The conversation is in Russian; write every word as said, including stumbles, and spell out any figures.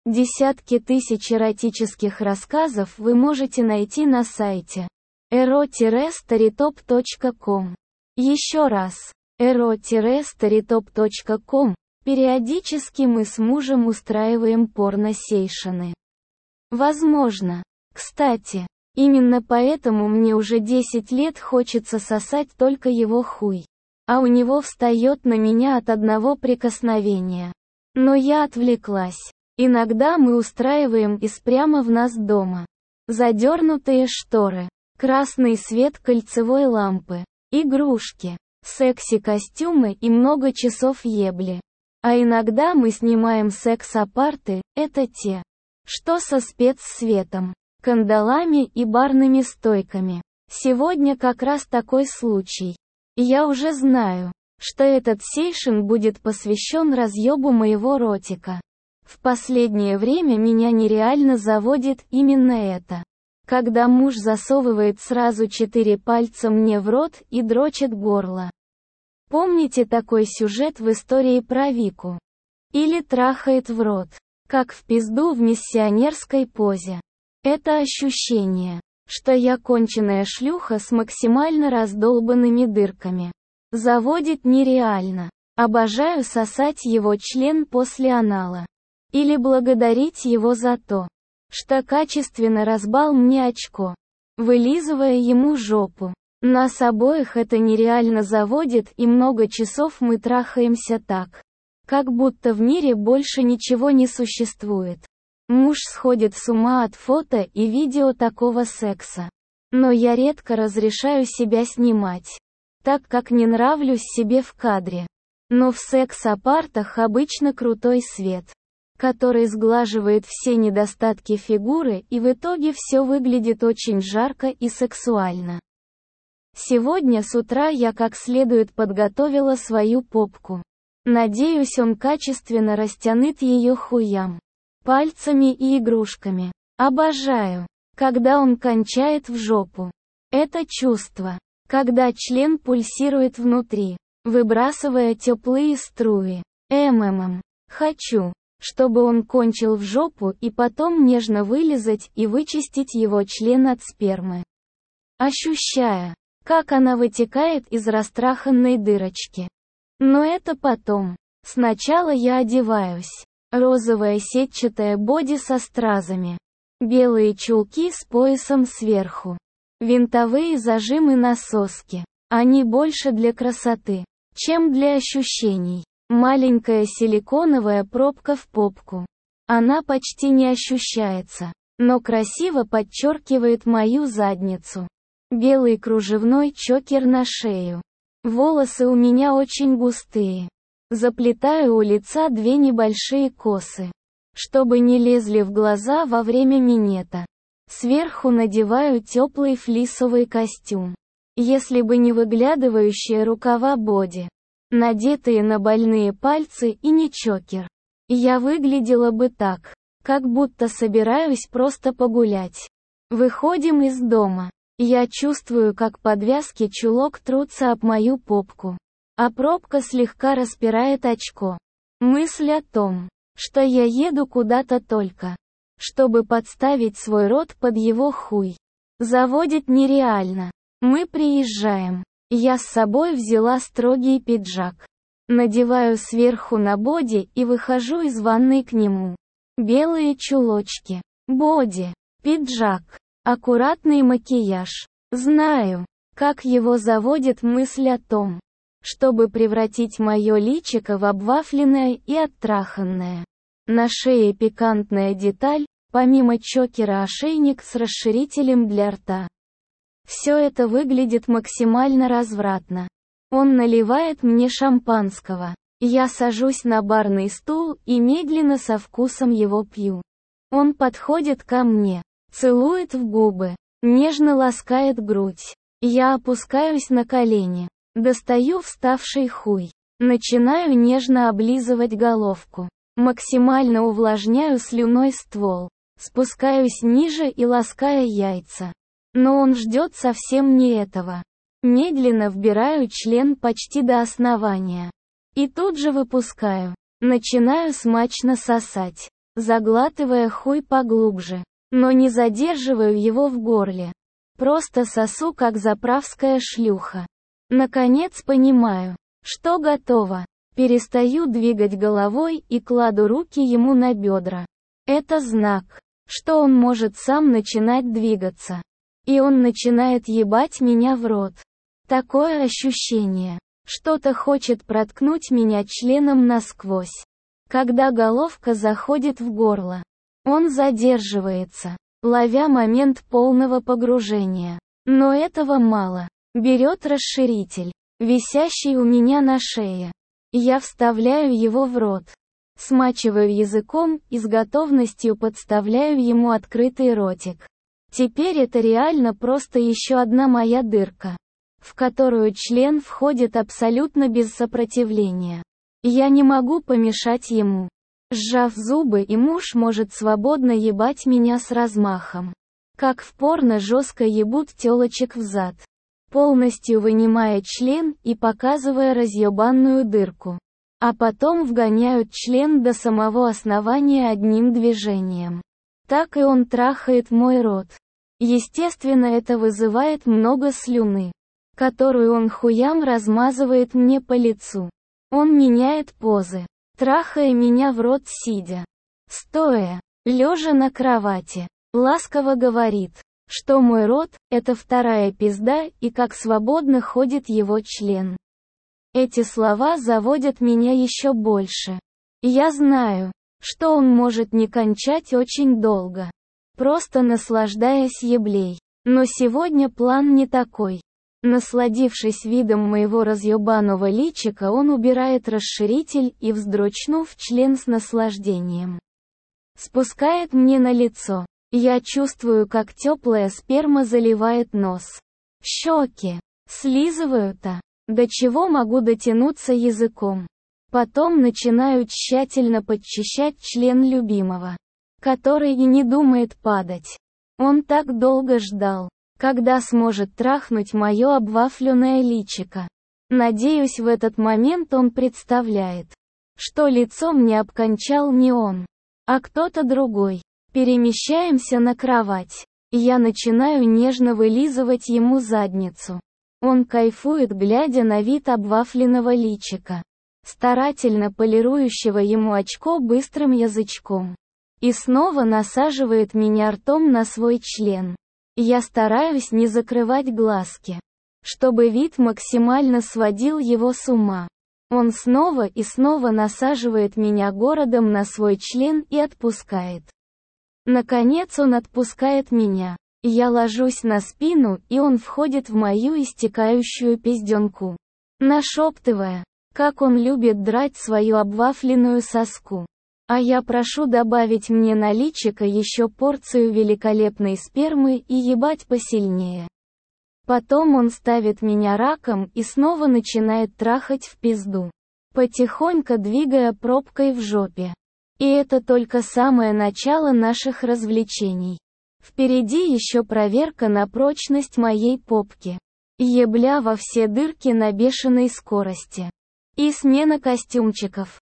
Десятки тысяч эротических рассказов вы можете найти на сайте эро старитоп точка ком. Еще раз, эро старитоп точка ком. Периодически мы с мужем устраиваем порно-сейшены. Возможно. Кстати, именно поэтому мне уже десять лет хочется сосать только его хуй. А у него встает на меня от одного прикосновения. Но я отвлеклась. Иногда мы устраиваем из прямо в нас дома. Задернутые шторы, красный свет кольцевой лампы, игрушки, секси-костюмы и много часов ебли. А иногда мы снимаем секс-апарты, это те, что со спецсветом, кандалами и барными стойками. Сегодня как раз такой случай. Я уже знаю, что этот сейшен будет посвящен разъебу моего ротика. В последнее время меня нереально заводит именно это. Когда муж засовывает сразу четыре пальца мне в рот и дрочит горло. Помните такой сюжет в истории про Вику? Или трахает в рот, как в пизду в миссионерской позе. Это ощущение, что я конченая шлюха с максимально раздолбанными дырками. Заводит нереально. Обожаю сосать его член после анала. Или благодарить его за то, что качественно разбал мне очко, вылизывая ему жопу. Нас обоих это нереально заводит, и много часов мы трахаемся так, как будто в мире больше ничего не существует. Муж сходит с ума от фото и видео такого секса. Но я редко разрешаю себя снимать, так как не нравлюсь себе в кадре. Но в секс-апартах обычно крутой свет, который сглаживает все недостатки фигуры, и в итоге все выглядит очень жарко и сексуально. Сегодня с утра я как следует подготовила свою попку. Надеюсь, он качественно растянет ее хуям, пальцами и игрушками. Обожаю, когда он кончает в жопу. Это чувство, когда член пульсирует внутри, выбрасывая теплые струи. МММ. Хочу, чтобы он кончил в жопу и потом нежно вылизать и вычистить его член от спермы. Ощущая, как она вытекает из растраханной дырочки. Но это потом. Сначала я одеваюсь. Розовая сетчатая боди со стразами. Белые чулки с поясом сверху. Винтовые зажимы на соске. Они больше для красоты, чем для ощущений. Маленькая силиконовая пробка в попку. Она почти не ощущается, но красиво подчеркивает мою задницу. Белый кружевной чокер на шею. Волосы у меня очень густые. Заплетаю у лица две небольшие косы, чтобы не лезли в глаза во время минета. Сверху надеваю теплый флисовый костюм. Если бы не выглядывающие рукава боди, надетые на больные пальцы, и не чокер, я выглядела бы так, как будто собираюсь просто погулять. Выходим из дома. Я чувствую, как подвязки чулок трутся об мою попку, а пробка слегка распирает очко. Мысль о том, что я еду куда-то только, чтобы подставить свой рот под его хуй, заводит нереально. Мы приезжаем. Я с собой взяла строгий пиджак. Надеваю сверху на боди и выхожу из ванной к нему. Белые чулочки, боди, пиджак, аккуратный макияж. Знаю, как его заводит мысль о том, чтобы превратить мое личико в обвафленное и оттраханное. На шее пикантная деталь, помимо чокера ошейник с расширителем для рта. Все это выглядит максимально развратно. Он наливает мне шампанского. Я сажусь на барный стул и медленно со вкусом его пью. Он подходит ко мне, целует в губы, нежно ласкает грудь. Я опускаюсь на колени, достаю вставший хуй, начинаю нежно облизывать головку, максимально увлажняю слюной ствол, спускаюсь ниже и лаская яйца. Но он ждет совсем не этого. Медленно вбираю член почти до основания. И тут же выпускаю. Начинаю смачно сосать. заглатывая хуй поглубже. Но не задерживаю его в горле. Просто сосу как заправская шлюха. Наконец понимаю, что готово. Перестаю двигать головой и кладу руки ему на бедра. Это знак, что он может сам начинать двигаться. И он начинает ебать меня в рот. Такое ощущение. Что-то хочет проткнуть меня членом насквозь. Когда головка заходит в горло, он задерживается, ловя момент полного погружения. Но этого мало. Берет расширитель, висящий у меня на шее. Я вставляю его в рот. Смачиваю языком и с готовностью подставляю ему открытый ротик. Теперь это реально просто еще одна моя дырка, в которую член входит абсолютно без сопротивления. Я не могу помешать ему. Сжав зубы, и муж может свободно ебать меня с размахом. Как в порно жестко ебут тёлочек взад, полностью вынимая член и показывая разъебанную дырку. А потом вгоняют член до самого основания одним движением. Так и он трахает мой рот. Естественно, это вызывает много слюны, которую он хуям размазывает мне по лицу. Он меняет позы, трахая меня в рот сидя, стоя, лежа на кровати. Ласково говорит, что мой рот – это вторая пизда и как свободно ходит его член. Эти слова заводят меня еще больше. Я знаю, что он может не кончать очень долго, просто наслаждаясь еблей. Но сегодня план не такой. Насладившись видом моего разъебаного личика, он убирает расширитель и, вздрочнув член с наслаждением, спускает мне на лицо. Я чувствую, как теплая сперма заливает нос, щеки, слизываю-то, до чего могу дотянуться языком. Потом начинаю тщательно подчищать член любимого, который и не думает падать. Он так долго ждал, когда сможет трахнуть мое обвафленное личико. Надеюсь, в этот момент он представляет, что лицом не обкончал не он, а кто-то другой. Перемещаемся на кровать. Я начинаю нежно вылизывать ему задницу. Он кайфует, глядя на вид обвафленного личика, старательно полирующего ему очко быстрым язычком. И снова насаживает меня ртом на свой член. Я стараюсь не закрывать глазки, чтобы вид максимально сводил его с ума. Он снова и снова насаживает меня городом на свой член и отпускает. Наконец он отпускает меня. Я ложусь на спину, и он входит в мою истекающую пизденку, нашептывая, как он любит драть свою обвафленную соску. А я прошу добавить мне на личико еще порцию великолепной спермы и ебать посильнее. Потом он ставит меня раком и снова начинает трахать в пизду, потихоньку двигая пробкой в жопе. И это только самое начало наших развлечений. Впереди еще проверка на прочность моей попки. Ебля во все дырки на бешеной скорости. И смена костюмчиков.